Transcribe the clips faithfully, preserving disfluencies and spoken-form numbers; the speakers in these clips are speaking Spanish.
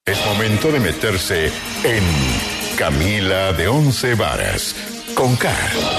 Es momento de meterse en Camila de Once Varas, con K.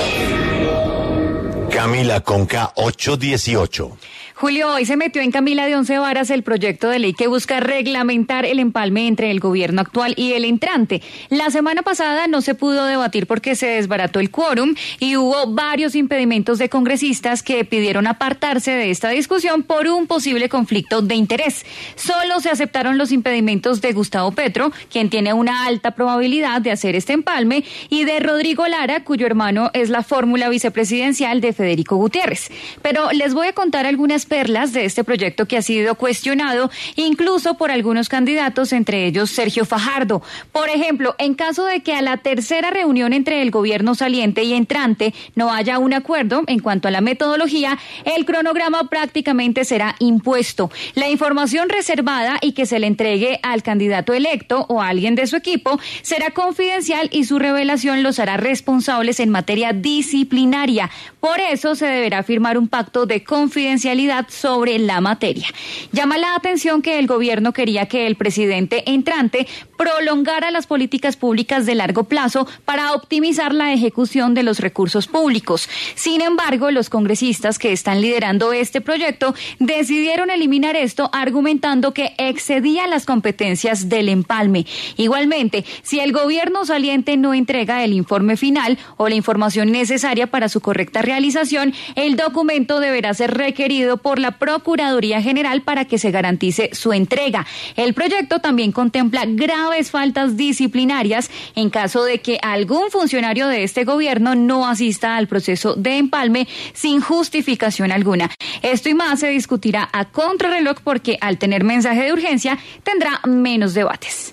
Camila con K ocho dieciocho. Julio, hoy se metió en Camila de Once Varas el proyecto de ley que busca reglamentar el empalme entre el gobierno actual y el entrante. La semana pasada no se pudo debatir porque se desbarató el quórum y hubo varios impedimentos de congresistas que pidieron apartarse de esta discusión por un posible conflicto de interés. Solo se aceptaron los impedimentos de Gustavo Petro, quien tiene una alta probabilidad de hacer este empalme, y de Rodrigo Lara, cuyo hermano es la fórmula vicepresidencial de Federico Gutiérrez. Pero les voy a contar algunas perlas de este proyecto que ha sido cuestionado incluso por algunos candidatos, entre ellos Sergio Fajardo. Por ejemplo, en caso de que a la tercera reunión entre el gobierno saliente y entrante no haya un acuerdo en cuanto a la metodología, el cronograma prácticamente será impuesto. La información reservada y que se le entregue al candidato electo o a alguien de su equipo será confidencial y su revelación los hará responsables en materia disciplinaria. Por eso se deberá firmar un pacto de confidencialidad sobre la materia. Llama la atención que el gobierno quería que el presidente entrante prolongara las políticas públicas de largo plazo para optimizar la ejecución de los recursos públicos. Sin embargo, los congresistas que están liderando este proyecto decidieron eliminar esto, argumentando que excedía las competencias del empalme. Igualmente, si el gobierno saliente no entrega el informe final o la información necesaria para su correcta realización, el documento deberá ser requerido por la Procuraduría General para que se garantice su entrega. El proyecto también contempla graves faltas disciplinarias en caso de que algún funcionario de este gobierno no asista al proceso de empalme sin justificación alguna. Esto y más se discutirá a contrarreloj porque al tener mensaje de urgencia tendrá menos debates.